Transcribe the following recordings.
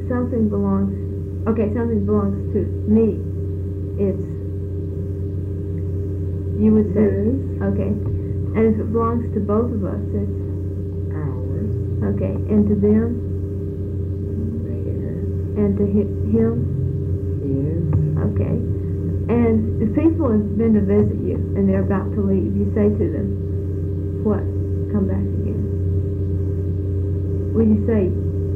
something belongs, okay, something belongs to me, it's, you would say, okay. And if it belongs to both of us, it's ours. okay. And to them, Theirs. and to him, His. okay. And if people have been to visit you and they're about to leave, you say to them, what? Come back again. Will you say,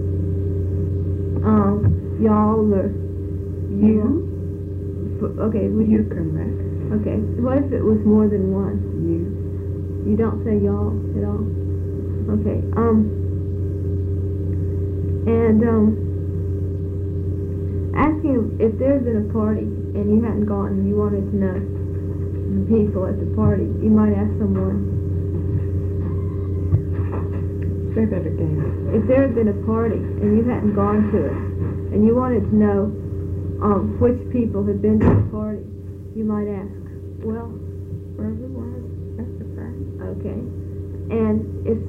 y'all or you? Okay, would You you? come back. Okay. What if it was more than one? You. You don't say y'all at all? Okay. Asking if there had been a party and you hadn't gone and you wanted to know the people at the party, you might ask someone, Say that again. if there had been a party and you hadn't gone to it and you wanted to know which people had been to the party, you might ask, well, Everyone. That's the fact. okay. And if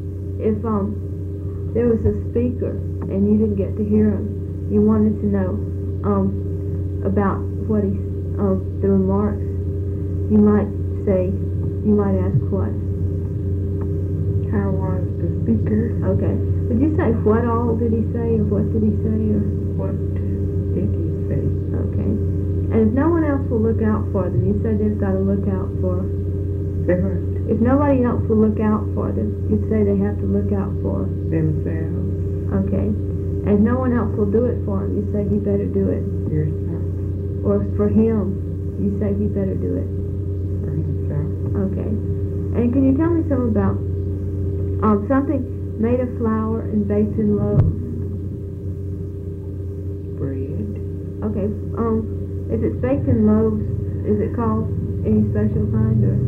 there was a speaker and you didn't get to hear him, you wanted to know about what he the remarks, you might ask what? How was the speaker? Okay. Would you say what all did he say or what did he say or? What did he say? Okay. And if no one else will look out for them, you said they've got to look out for. Say what? If nobody else will look out for them, you'd say they have to look out for. Themselves. Okay. And if no one else will do it for him, you say he better do it. Yourself. Or for him, you say he better do it. For himself. Okay. And can you tell me something about something made of flour and baked in loaves? Bread. Okay. If it's baked in loaves, is it called any special kind or?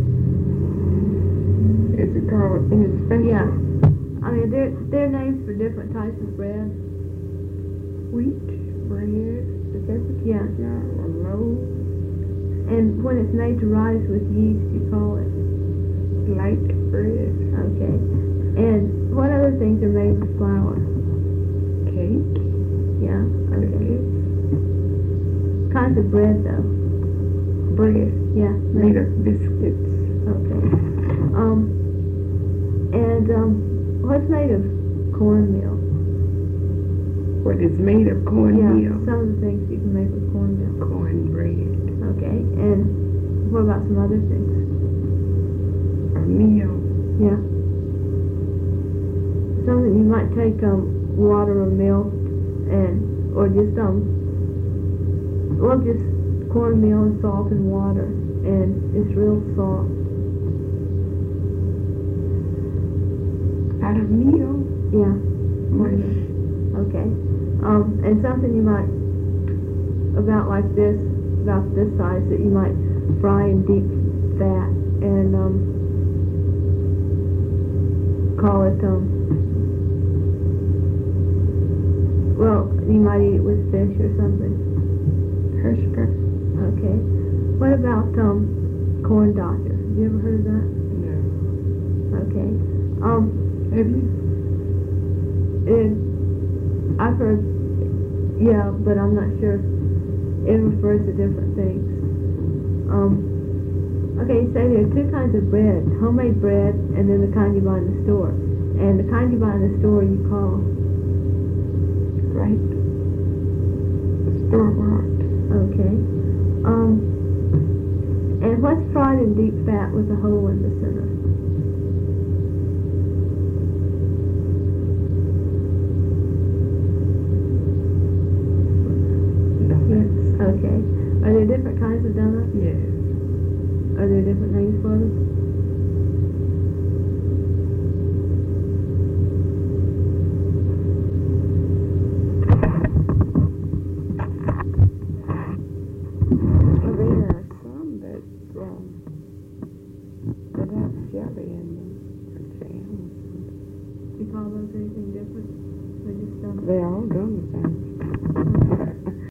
Is it called any special? Yeah. I mean, there are names for different types of bread. Wheat bread. Is that what Yeah. or loaf? And when it's made to rise with yeast, you call it. Light bread. Okay. And what other things are made with flour? Cake. Yeah. Okay. Biscuits. Kinds of bread, though. Bread. Yeah. Made of biscuits. Okay. What's made of cornmeal? What is made of cornmeal? Yeah. Some of the things you can make with cornmeal. Cornbread. Okay. And what about some other things? A meal. Yeah. Something you might take water or milk or just just cornmeal and salt and water and it's real soft. Out of meal. Yeah. Mush. Okay. And something you might about this size that you might fry in deep fat and call it you might eat it with fish or something. Hush pepper. Okay. What about corn dodger? Have you ever heard of that? No. Okay. Have you? I've heard, yeah, but I'm not sure. It refers to different things. Okay, you say there are two kinds of bread, homemade bread and then the kind you buy in the store. And the kind you buy in the store you call? Right. Store-bought. Okay. And what's fried in deep fat with a hole in the center?